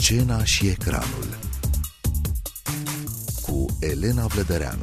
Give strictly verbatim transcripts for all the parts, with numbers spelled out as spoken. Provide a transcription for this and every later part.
Scena și ecranul cu Elena Vlădăreanu.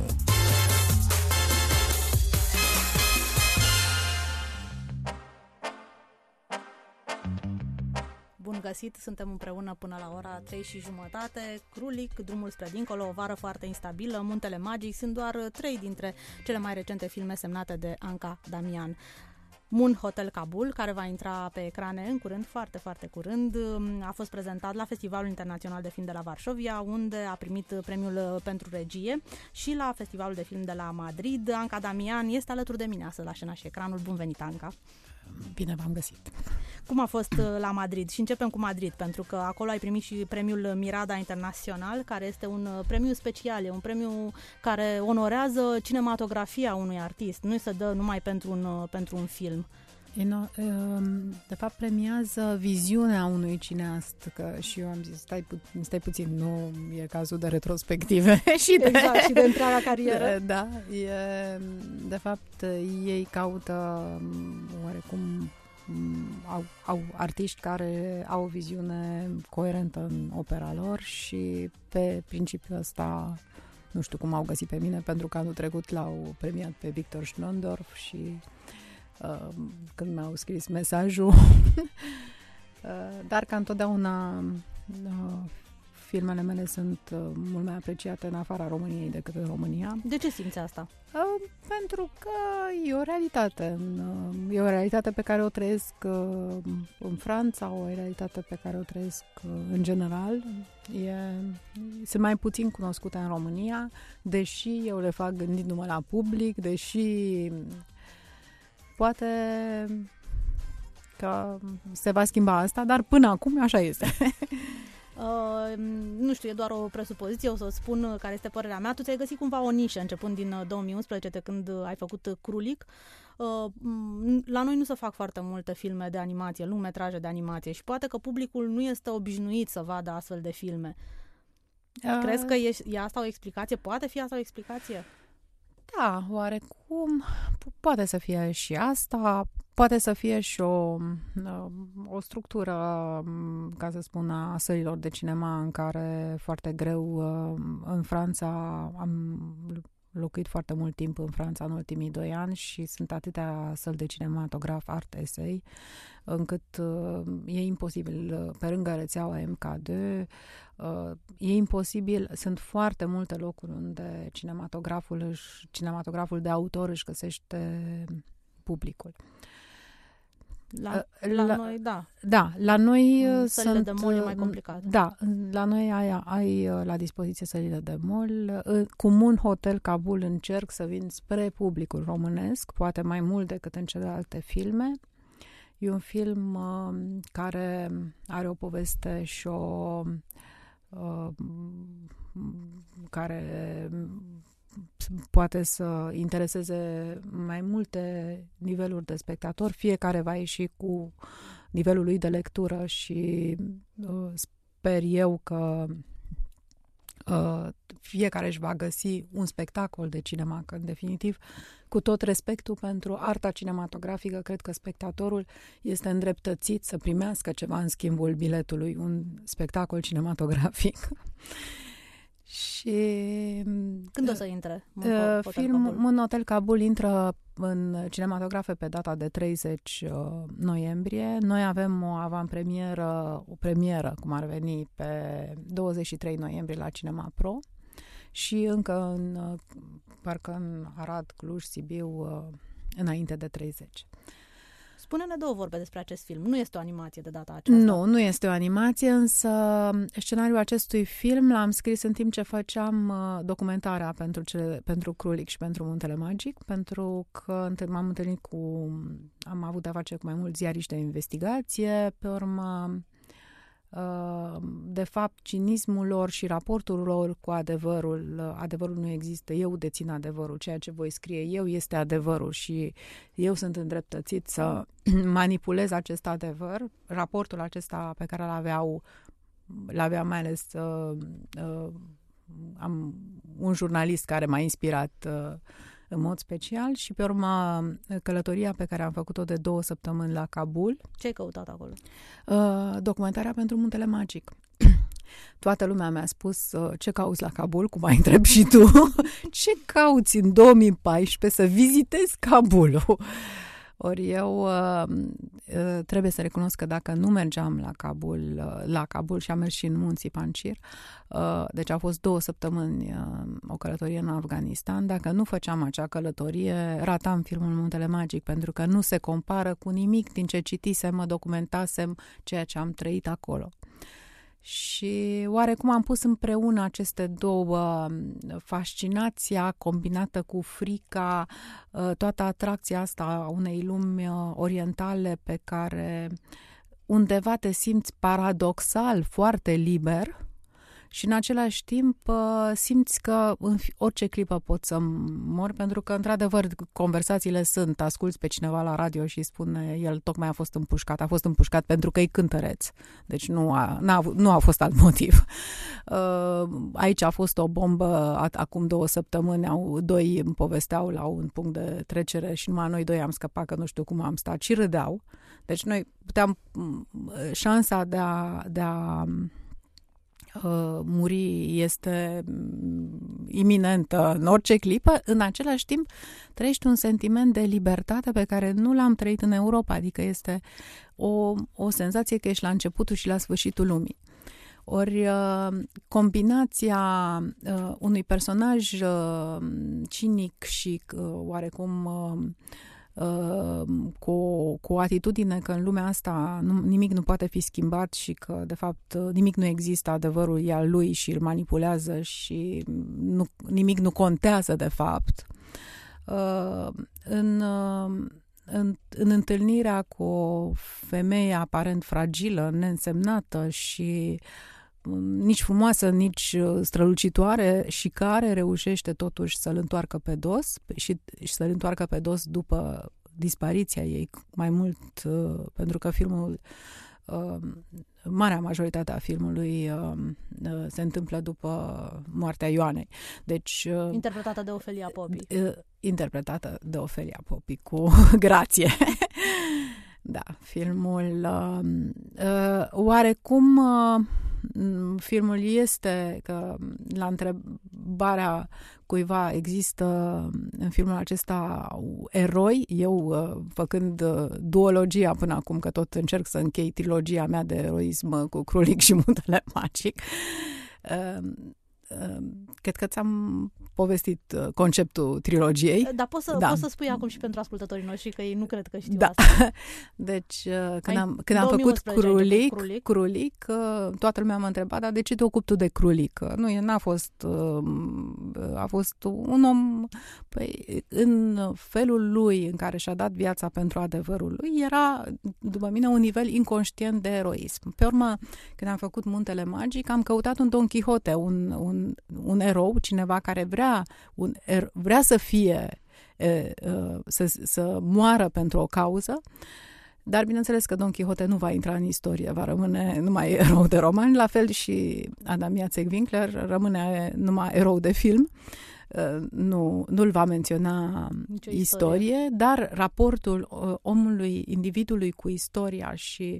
Bun găsit, suntem împreună până la ora trei și jumătate. Crulic, Drumul spre dincolo, O vară foarte instabilă, Muntele magic sunt doar trei dintre cele mai recente filme semnate de Anca Damian. Moon Hotel Kabul, care va intra pe ecrane în curând, foarte, foarte curând, a fost prezentat la Festivalul Internațional de Film de la Varșovia, unde a primit premiul pentru regie, și la Festivalul de Film de la Madrid. Anca Damian este alături de mine astăzi la Scena și ecranul. Bun venit, Anca! Bine v-am găsit! Cum a fost la Madrid? Și începem cu Madrid, pentru că acolo ai primit și premiul Mirada Internațional, care este un premiu special, e un premiu care onorează cinematografia unui artist, nu se dă numai pentru un, pentru un film. De fapt, premiază viziunea unui cineast, că și eu am zis, stai, pu- stai puțin, nu e cazul de retrospective și de, exact, și de întreaga carieră. Da, e, de fapt, ei caută oarecum au, au artiști care au o viziune coerentă în opera lor și pe principiul ăsta, nu știu cum au găsit pe mine, pentru că anul trecut l-au premiat pe Victor Schlöndorff și Uh, când mi-au scris mesajul uh, dar ca întotdeauna uh, filmele mele sunt uh, mult mai apreciate în afara României decât în România. De ce simți asta? Uh, pentru că e o realitate uh, e o realitate pe care o trăiesc uh, în Franța, o realitate pe care o trăiesc uh, în general. E, sunt mai puțin cunoscute în România, deși eu le fac gândindu-mă la public, deși poate că se va schimba asta, dar până acum așa este. Uh, nu știu, e doar o presupoziție, o să spun care este părerea mea. Tu ți-ai găsit cumva o nișă începând din două mii unsprezece, de când ai făcut Crulic. Uh, la noi nu se fac foarte multe filme de animație, lungmetraje de animație, și poate că publicul nu este obișnuit să vadă astfel de filme. Uh... Crezi că e, e asta o explicație? Poate fi asta o explicație? Da, oarecum poate să fie și asta, poate să fie și o, o structură, ca să spun, a sălilor de cinema, în care foarte greu în Franța, am locuit foarte mult timp în Franța în ultimii doi ani și sunt atâtea săli de cinematograf, art essay, încât e imposibil, pe lângă rețeaua M K doi, e imposibil, sunt foarte multe locuri unde cinematograful, își, cinematograful de autor își găsește publicul. La, la, la noi, da. Da, la noi în sunt... Sălile de mall e mai complicat. Da, la noi ai, ai la dispoziție sălile de mall. Cu Moon Hotel Kabul încerc să vin spre publicul românesc, poate mai mult decât în celelalte filme. E un film uh, care are o poveste și o... Uh, care poate să intereseze mai multe niveluri de spectatori. Fiecare va ieși cu nivelul lui de lectură și uh, sper eu că uh, fiecare își va găsi un spectacol de cinema, că în definitiv, cu tot respectul pentru arta cinematografică, cred că spectatorul este îndreptățit să primească ceva în schimbul biletului, un spectacol cinematografic. Și când o să intre? Uh, filmul Moon Hotel Kabul intră în cinematografe pe data de treizeci noiembrie. Noi avem o avantpremieră, o premieră, cum ar veni, pe douăzeci și trei noiembrie la Cinema Pro și încă în, parcă în Arad, Cluj, Sibiu, înainte de treizeci. Spune-ne două vorbe despre acest film. Nu este o animație de data aceasta. Nu, nu este o animație, însă scenariul acestui film l-am scris în timp ce făceam documentarea pentru, cele, pentru Crulic și pentru Muntele Magic, pentru că m-am întâlnit cu... am avut de-a face cu mai mulți ziariști de investigație, pe urmă... de fapt, cinismul lor și raportul lor cu adevărul, adevărul nu există, eu dețin adevărul, ceea ce voi scrie eu este adevărul și eu sunt îndreptățit să manipulez acest adevăr. Raportul acesta pe care l-aveau, l-avea mai ales uh, uh, am un jurnalist care m-a inspirat uh, în mod special și pe urmă călătoria pe care am făcut-o de două săptămâni la Kabul. Ce ai căutat acolo? Uh, documentarea pentru Muntele Magic. Toată lumea mi-a spus, ce cauți la Kabul, cum ai întreb și tu, ce cauți în două mii paisprezece să vizitezi Kabulul? Ori eu uh, uh, trebuie să recunosc că dacă nu mergeam la Kabul, uh, la Kabul și am mers și în munții Panjshir, uh, deci au fost două săptămâni uh, o călătorie în Afganistan, dacă nu făceam acea călătorie, ratam filmul Muntele Magic, pentru că nu se compară cu nimic din ce citisem, mă documentasem, ceea ce am trăit acolo. Și oarecum am pus împreună aceste două, fascinația combinată cu frica, toată atracția asta a unei lumi orientale pe care undeva te simți paradoxal foarte liber și în același timp simți că în orice clipă poți să mor, pentru că într-adevăr conversațiile sunt, asculți pe cineva la radio și spune el tocmai a fost împușcat, a fost împușcat pentru că e cântăreț, deci nu a, n-a, nu a fost alt motiv. Aici a fost o bombă acum două săptămâni, au, doi îmi povesteau la un punct de trecere și numai noi doi am scăpat, că nu știu cum am stat și râdeau, deci noi puteam, șansa de a, de a Uh, muri este iminentă în orice clipă, în același timp trăiești un sentiment de libertate pe care nu l-am trăit în Europa, adică este o, o senzație că ești la începutul și la sfârșitul lumii. Ori uh, combinația uh, unui personaj uh, cinic și uh, oarecum uh, cu, cu o atitudine că în lumea asta nu, nimic nu poate fi schimbat și că de fapt nimic nu există, adevărul e al lui și îl manipulează și nu, nimic nu contează de fapt. În, în, în întâlnirea cu o femeie aparent fragilă, neînsemnată și nici frumoasă, nici strălucitoare și care reușește totuși să-l întoarcă pe dos și, și să-l întoarcă pe dos după dispariția ei, mai mult uh, pentru că filmul, uh, marea majoritate a filmului uh, uh, se întâmplă după moartea Ioanei. Deci, uh, interpretată de Ofelia Popi. Uh, interpretată de Ofelia Popi cu grație. Da, filmul uh, uh, oarecum uh, filmul este că la întrebarea cuiva există în filmul acesta eroi, eu făcând duologia până acum, că tot încerc să închei trilogia mea de eroism cu Krulik și Muntele Magic, cred că ți-am povestit conceptul trilogiei. Dar poți să, da. poți să spui acum și pentru ascultătorii noștri, că ei nu cred că știu da. asta. Deci, când am, când am făcut Krulik, Krulik, Krulik, toată lumea m-a întrebat, dar de ce te ocupi tu de Krulik? Nu, n-a fost, a fost un om, păi, în felul lui în care și-a dat viața pentru adevărul lui, era, după mine, un nivel inconștient de eroism. Pe urmă, când am făcut Muntele Magic, am căutat un Don Quixote, un, un, un erou, cineva care vrea, un, er, vrea să fie, e, e, să, să moară pentru o cauză, dar bineînțeles că Don Quixote nu va intra în istorie, va rămâne numai erou de roman, la fel și Adam Jacek Winkler rămâne numai erou de film. Nu, nu-l va menționa istorie. istorie, dar raportul omului, individului cu istoria și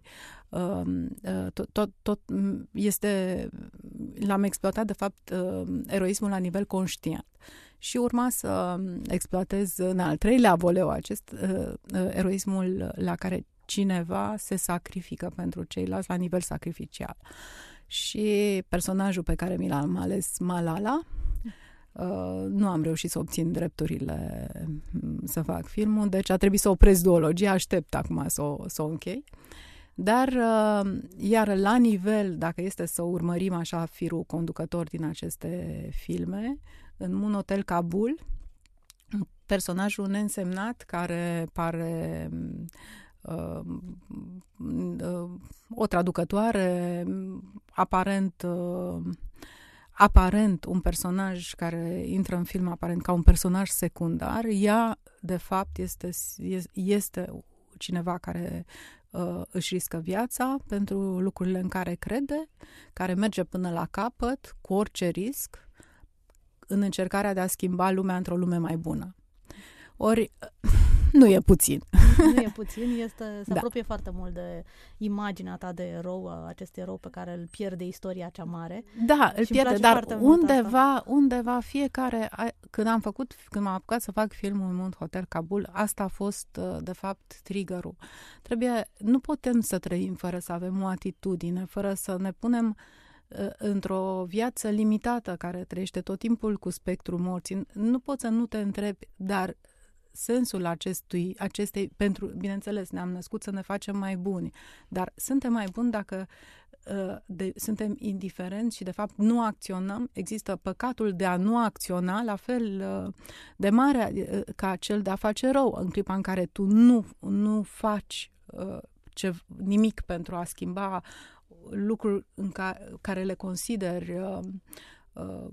tot, tot, tot este, l-am exploatat de fapt eroismul la nivel conștient. Și urma să exploatez în al treilea voleu acest eroismul la care cineva se sacrifică pentru ceilalți la nivel sacrificial. Și personajul pe care mi l-am ales, Malala, Uh, nu am reușit să obțin drepturile să fac filmul, deci a trebuit să opresc duologia, aștept acum să o, să o închei. Dar, uh, iar la nivel, dacă este să urmărim așa firul conducător din aceste filme, în Un Hotel Kabul, personajul neînsemnat care pare uh, uh, o traducătoare, aparent uh, aparent un personaj care intră în film aparent ca un personaj secundar, ea de fapt este, este cineva care uh, își riscă viața pentru lucrurile în care crede, care merge până la capăt cu orice risc în încercarea de a schimba lumea într-o lume mai bună. Ori nu e puțin. Nu e puțin, este, se Da. apropie foarte mult de imaginea ta de erou, acest erou pe care îl pierde istoria cea mare. Da, îl Și îmi pierde, place dar foarte mult undeva, undeva fiecare, a- când am făcut, când m-am apucat să fac filmul Mund Hotel Kabul, asta a fost, uh, de fapt, triggerul. Trebuie, nu putem să trăim fără să avem o atitudine, fără să ne punem uh, într-o viață limitată care trăiește tot timpul cu spectrul morții. Nu poți să nu te întrebi, dar sensul acestui, acestei, pentru, bineînțeles, ne-am născut să ne facem mai buni, dar suntem mai buni dacă uh, de, suntem indiferenți și, de fapt, nu acționăm. Există păcatul de a nu acționa, la fel uh, de mare uh, ca cel de a face rău, în clipa în care tu nu, nu faci uh, ce, nimic pentru a schimba lucruri în ca, care le consideri uh, uh,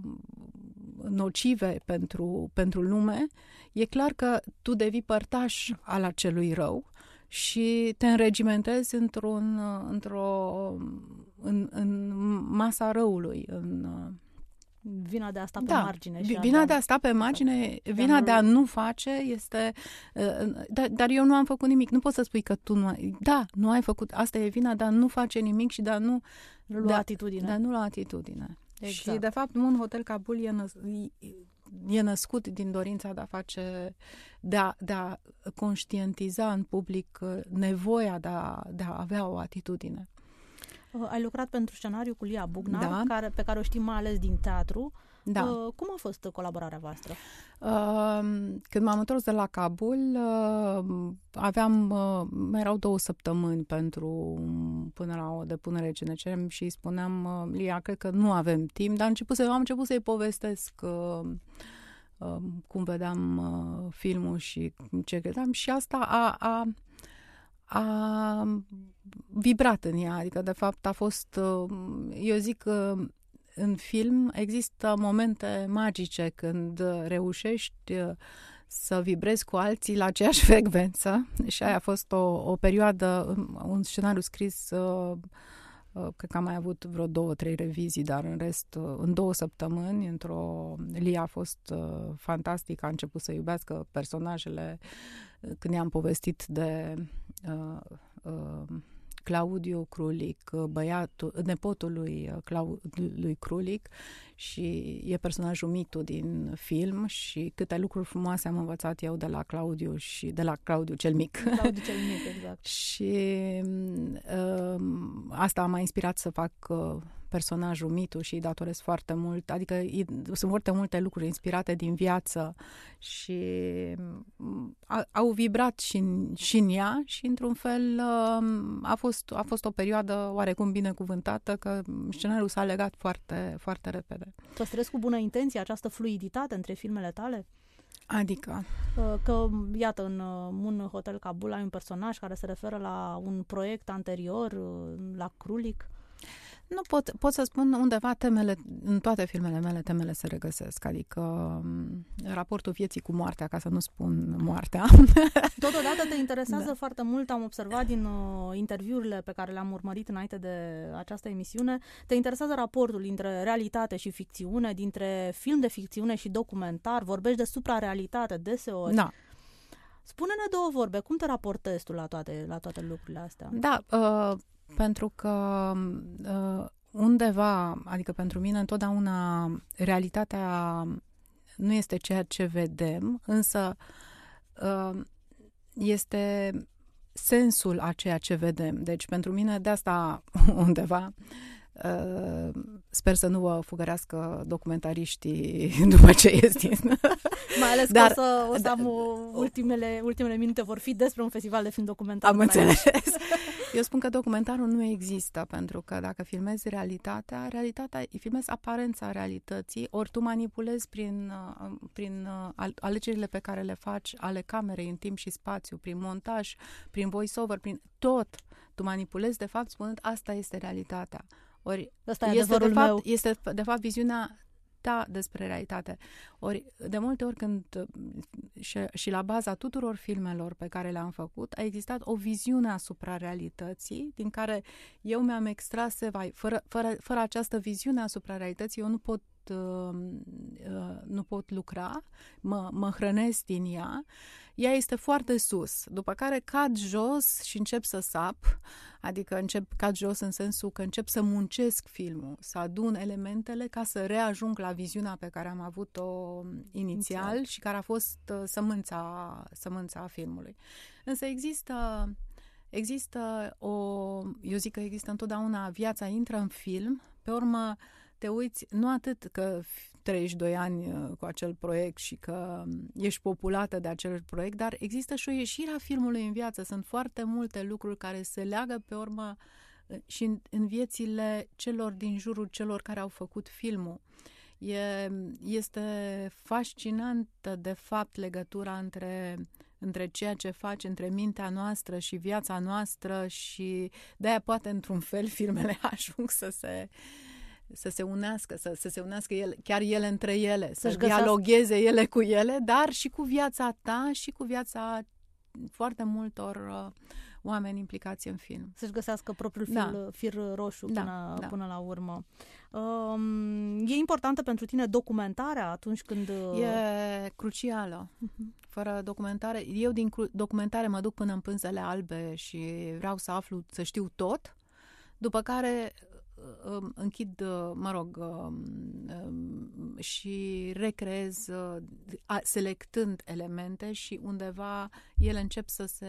nocive pentru, pentru lume, e clar că tu devii părtaș al acelui rău și te înregimentezi într-un, într-o, în, în masa răului. În, Vina de a sta pe da, margine. Și vina a de a sta pe margine, de vina a de a nu face este... Dar, dar eu nu am făcut nimic. Nu poți să spui că tu nu ai... Da, nu ai făcut. Asta e vina de a nu face nimic și de a nu... nu lua de a, atitudine. De a nu lua atitudine. Exact. Și, de fapt, Mund Hotel Kabul e, năs- e născut din dorința de a face, de a, de a conștientiza în public nevoia de a, de a avea o atitudine. Uh, ai lucrat pentru scenariu cu Lia Bugnar, Da. care, pe care o știm mai ales din teatru. Da. Uh, cum a fost colaborarea voastră? Uh, când m-am întors de la Kabul, uh, aveam, uh, mai erau două săptămâni pentru până la o depunere ce ne cerem și îi spuneam, uh, Lia, cred că nu avem timp, dar început să, am început să-i povestesc uh, uh, cum vedeam uh, filmul și ce credeam și asta a, a, a vibrat în ea, adică de fapt a fost, uh, eu zic că în film există momente magice când reușești să vibrezi cu alții la aceeași frecvență și aia a fost o, o perioadă, un scenariu scris, uh, uh, cred că am mai avut vreo două, trei revizii, dar în rest, uh, în două săptămâni, într-o... Lia a fost uh, fantastic, a început să iubească personajele când i-am povestit de... Uh, uh, Claudiu Krulik, băiatul, nepotul lui, Clau, lui Krulik și e personajul mitu din film și câte lucruri frumoase am învățat eu de la Claudiu și de la Claudiu cel mic. Claudiu cel mic, exact. Și uh, asta m-a inspirat să fac uh, personajul mitu și îi datoresc foarte mult, adică îi, sunt foarte multe lucruri inspirate din viață și a, au vibrat și în, și în ea și într-un fel uh, a fost, a fost o perioadă oarecum binecuvântată că scenariul s-a legat foarte, foarte repede. Păstrezi cu bună intenție această fluiditate între filmele tale? Adică? Că, iată, în Mund Hotel Kabul ai un personaj care se referă la un proiect anterior, la Krulik. Nu pot, pot să spun undeva temele, în toate filmele mele temele se regăsesc, adică raportul vieții cu moartea, ca să nu spun moartea. Totodată te interesează Da. foarte mult, am observat din uh, interviurile pe care le-am urmărit înainte de această emisiune, te interesează raportul dintre realitate și ficțiune, dintre film de ficțiune și documentar, vorbești de suprarealitate deseori. Da. Spune-ne două vorbe, cum te raportezi tu la toate, la toate lucrurile astea? Da, uh, pentru că uh, undeva, adică pentru mine întotdeauna realitatea nu este ceea ce vedem, însă uh, este sensul a ceea ce vedem. Deci pentru mine de asta undeva Uh, sper să nu vă fugărească documentariștii după ce ies din... Mai ales că Dar, o să, o să da, am ultimele, ultimele minute vor fi despre un festival de film documentar. Am înțeles. Eu spun că documentarul nu există, pentru că dacă filmezi realitatea, realitatea, filmezi aparența realității, ori tu manipulezi prin, prin alegerile pe care le faci ale camerei în timp și spațiu, prin montaj, prin voice-over, prin tot. Tu manipulezi, de fapt, spunând asta este realitatea. Ori Asta e este, de meu. fapt, este de fapt viziunea ta despre realitate. Ori de multe ori când și, și la baza tuturor filmelor pe care le-am făcut a existat o viziune asupra realității din care eu mi-am extras, vai, fără, fără, fără această viziune asupra realității eu nu pot uh, uh, nu pot lucra, mă, mă hrănesc din ea, ea este foarte sus, după care cad jos și încep să sap, adică încep cad jos în sensul că încep să muncesc filmul, să adun elementele ca să reajung la viziunea pe care am avut-o inițial, inițial. și care a fost uh, sămânța, sămânța filmului. Însă există, există o, eu zic că există întotdeauna, viața intră în film, pe urmă te uiți, nu atât că treizeci și doi ani cu acel proiect și că ești populată de acel proiect, dar există și o ieșire a filmului în viață. Sunt foarte multe lucruri care se leagă pe urmă și în, în viețile celor din jurul celor care au făcut filmul. E, este fascinantă, de fapt, legătura între, între ceea ce faci, între mintea noastră și viața noastră și de-aia poate, într-un fel, filmele ajung să se... să se unească, să, să se unească ele, chiar ele între ele, să dialogueze ele cu ele, dar și cu viața ta și cu viața foarte multor uh, oameni implicați în film. Să-și găsească propriul fir, da. fir roșu da, până, da. până la urmă. Um, e importantă pentru tine documentarea atunci când... E crucială. Uh-huh. Fără documentare, eu din documentare mă duc până în pânzele albe și vreau să aflu, să știu tot, după care închid, mă rog, și recreez selectând elemente și undeva ele încep să se,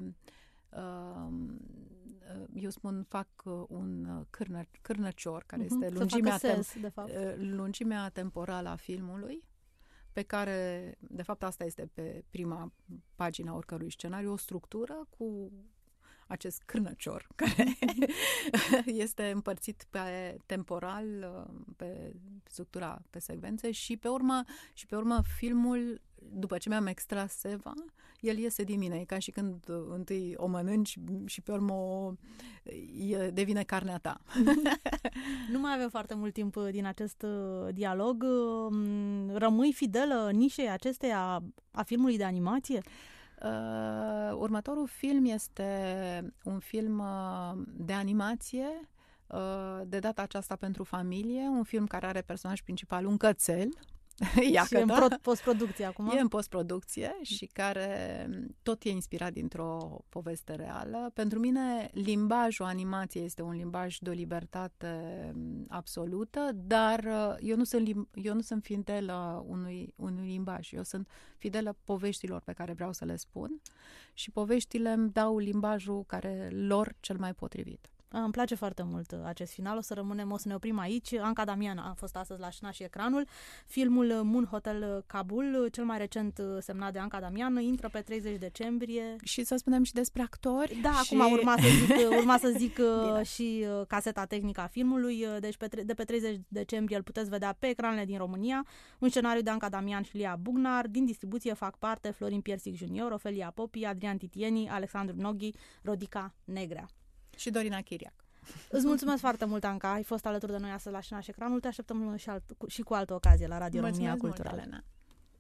eu spun, fac un cârnă, cârnăcior, care uh-huh, este lungimea, sens, de fapt. lungimea temporală a filmului, pe care, de fapt, asta este pe prima pagina oricărui scenariu, o structură cu acest cârnăcior care este împărțit pe temporal, pe structura, pe secvențe și pe urmă, și pe urmă filmul, după ce mi-am extras seva, el iese din mine. E ca și când întâi o mănânci și pe urmă o, e, devine carnea ta. Nu mai avem foarte mult timp din acest dialog. Rămâi fidelă nișei acesteia a filmului de animație? Uh, următorul film este un film uh, de animație, uh, de data aceasta pentru familie, un film care are personaj principal un cățel. Și e în pro- postproducție acum? E în postproducție și care tot e inspirat dintr-o poveste reală. Pentru mine, limbajul animației este un limbaj de o libertate absolută, dar eu nu sunt, lim- eu nu sunt fidelă unui, unui limbaj. Eu sunt fidelă poveștilor pe care vreau să le spun și poveștile îmi dau limbajul care lor cel mai potrivit. Îmi place foarte mult acest final. O să rămânem, o să ne oprim aici. Anca Damian a fost astăzi la Șna și Ecranul. Filmul Moon Hotel Kabul, cel mai recent semnat de Anca Damian, intră pe treizeci decembrie. Și să spunem și despre actori. Da, și... acum urma să zic, urma să zic și caseta tehnică a filmului. Deci pe, de pe treizeci decembrie îl puteți vedea pe ecranele din România. Un scenariu de Anca Damian și Lia Bugnar. Din distribuție fac parte Florin Piersic junior, Ofelia Popi, Adrian Titieni, Alexandru Noghi, Rodica Negrea și Dorina Chiriac. Îți mulțumesc foarte mult, Anca. Ai fost alături de noi astăzi la Șna și Ecranul. Te așteptăm și, alt, și cu altă ocazie la Radio România Culturală. Mulțumesc mult, Elena.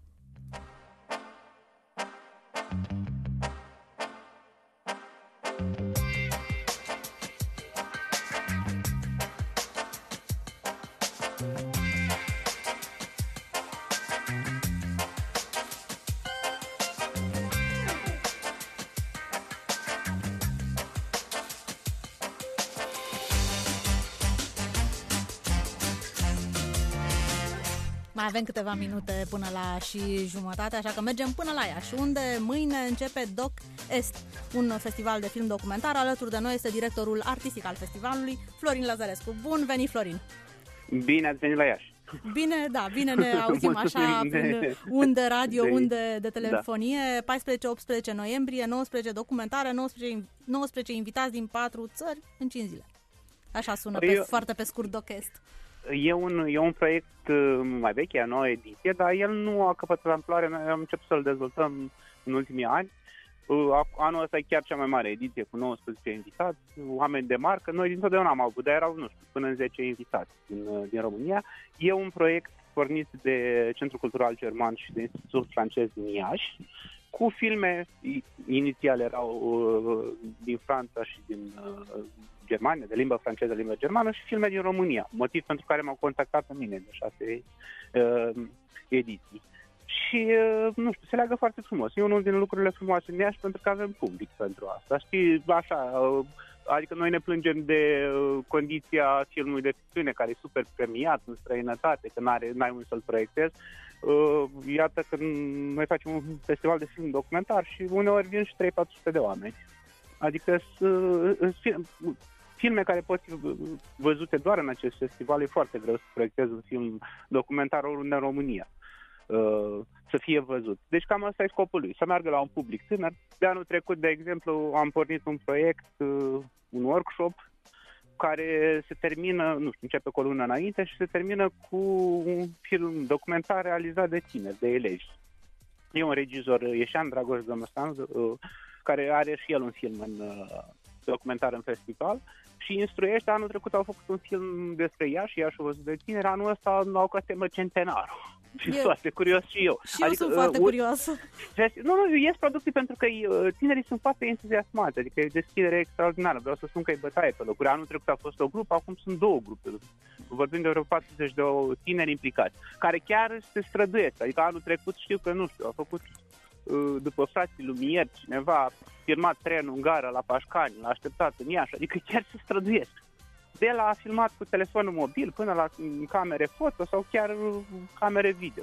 Mai avem câteva minute până la și jumătate, așa că mergem până la Iași, unde mâine începe Doc Est, un festival de film documentar. Alături de noi este directorul artistic al festivalului, Florin Lăzărescu. Bun venit, Florin! Bine ați venit la Iași! Bine, da, bine ne auzim așa prin unde radio, de, unde de telefonie. Da. paisprezece optsprezece noiembrie, nouăsprezece documentare, nouăsprezece, nouăsprezece invitați din patru țări în cinci zile. Așa sună, pe, Eu... foarte pe scurt, Doc Est. E un, e un proiect mai vechi, a noua ediție, dar el nu a căpătat amploare. Noi am început să-l dezvoltăm în ultimii ani. Anul ăsta e chiar cea mai mare ediție, cu nouăsprezece invitați, oameni de marcă. Noi dintotdeauna am avut, dar erau, nu știu, până în zece invitați din, din România. E un proiect pornit de Centrul Cultural German și de Institutul Francez din Iași cu filme, inițial erau uh, din Franța și din uh, Germania, de limbă franceză, limbă germană, și filme din România, motiv pentru care m-au contactat pe mine de șase uh, ediții. Și, uh, nu știu, se leagă foarte frumos. E unul din lucrurile frumoase în Iași, pentru că avem public pentru asta. Știi, așa, uh, adică noi ne plângem de uh, condiția filmului de ficțiune, care e super premiat în străinătate, că n-are, n-ai unde să-l proiectezi. Uh, iată că noi facem un festival de film documentar și uneori vin și trei patru sute de oameni. Adică sunt uh, filme care pot fi văzute doar în acest festival. E foarte greu să proiectezi un film documentar oriunde în România uh, să fie văzut. Deci cam asta e scopul lui, să meargă la un public tânăr. De anul trecut, de exemplu, am pornit un proiect, uh, un workshop, care se termină, nu știu, începe cu o lună înainte și se termină cu un film documentar realizat de tineri, de elevi. E un regizor ieșean, Dragoș Gămăstan, care are și el un film în documentar în festival și instruiește. Anul trecut au făcut un film despre Iași, Iași văzut de tineri, anul ăsta au ca temă centenarul. Și sunt foarte curios și eu. Și adică, eu sunt foarte uh, curioasă. Nu, nu, ies producții pentru că uh, tinerii sunt foarte entuziasmați, adică e o deschidere extraordinară. Vreau să spun că e bătaie pe locuri. Anul trecut a fost o grupă, acum sunt două grupuri. Vorbim de vreo patruzeci de tineri implicați, care chiar se străduiesc. Adică anul trecut știu că, nu știu, au făcut uh, după frații Lumieri, cineva a filmat trenul în gară la Pașcani, l-a așteptat în Iași, adică chiar se străduiesc. De la filmat cu telefonul mobil până la camere foto sau chiar camere video.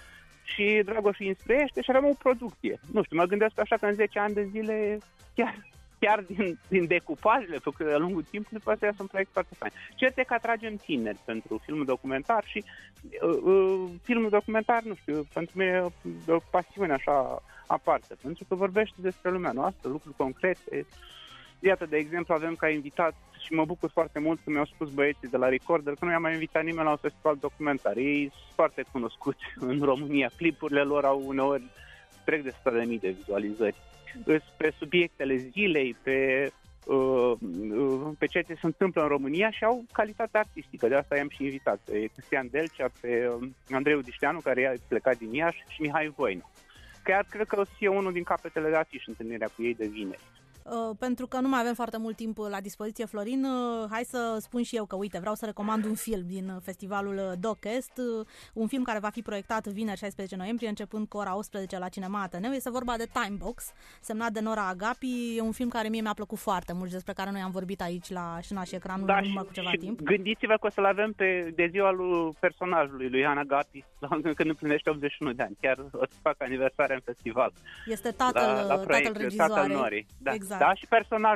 Și Dragoș instruiește și avem o producție. Nu știu, mă gândesc așa că în zece ani de zile, chiar, chiar din, din decupajele făcute de-a lungul timpului, după aceea sunt proiect foarte fain. Cert e că atragem tineri pentru filmul documentar și uh, uh, filmul documentar, nu știu, pentru mine e o pasiune așa aparte, pentru că vorbește despre lumea noastră, lucruri concrete. Iată, de exemplu, avem ca invitat, și mă bucur foarte mult că mi-au spus băieții de la Recorder că nu i-am mai invitat nimeni la un festival documentar. Ei sunt foarte cunoscuți în România. Clipurile lor au uneori trec de o sută de mii de vizualizări. Pe subiectele zilei, pe, uh, pe ceea ce se întâmplă în România și au calitate artistică. De asta i-am și invitat. Pe Cristian Delcea, pe Andreu Dișteanu, care a plecat din Iași, și Mihai Voinu. Chiar cred că o să fie unul din capetele de afiș întâlnirea cu ei de vineri. Uh, pentru că nu mai avem foarte mult timp la dispoziție, Florin, uh, hai să spun și eu că, uite, vreau să recomand un film din festivalul DocEst, uh, un film care va fi proiectat vineri șaisprezece noiembrie, începând cu ora optsprezece la Cinema Ateneu. Este vorba de Timebox, semnat de Nora Agapi. E un film care mie mi-a plăcut foarte mult, despre care noi am vorbit aici la Șina și Ecranul, da, în urmă cu ceva și timp. Gândiți-vă că o să-l avem pe, de ziua lui personajului, lui Ana Agapi, când împlinește optzeci și unu de ani. Chiar o să fac aniversarea în festival. Este tatăl, la, la proiect, tatăl regizoarei. Tatăl Norii. Da. Exact. Da, și personajul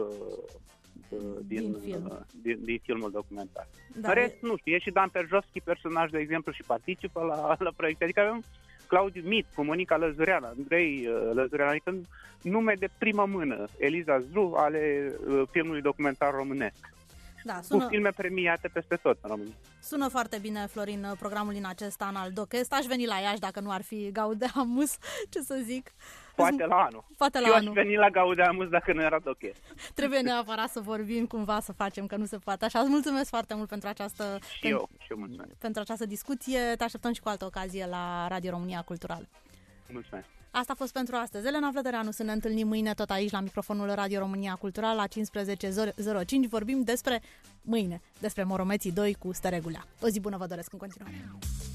uh, din, din, film. uh, din, din filmul documentar. Da, în rest, nu știu, e și Dan Perjovski, personaj, de exemplu, și participă la, la proiect. Adică avem Claudiu Mit cu Monica Lăzurean, Andrei uh, Lăzurean, adică nume de primă mână, Eliza Zru, ale uh, filmului documentar românesc. Da, sună, cu filme premiate peste tot în România. Sună foarte bine, Florin, programul din acest an al DocEst. Aș veni la Iași dacă nu ar fi Gaudeamus, ce să zic. Poate la anul. Poate la eu anul. aș veni la Gaudeamus dacă nu era DocEst. Trebuie neapărat să vorbim cumva, să facem, că nu se poate așa. Îți mulțumesc foarte mult pentru această, și pen, eu, și eu mulțumesc. pentru această discuție. Te așteptăm și cu altă ocazie la Radio România Cultural. Mulțumesc. Asta a fost pentru astăzi. Elena Vlădăreanu, să ne întâlnim mâine tot aici la microfonul Radio România Cultural la cincisprezece zero cinci. Vorbim despre mâine, despre Moromeții doi cu Stăregulea. O zi bună vă doresc în continuare.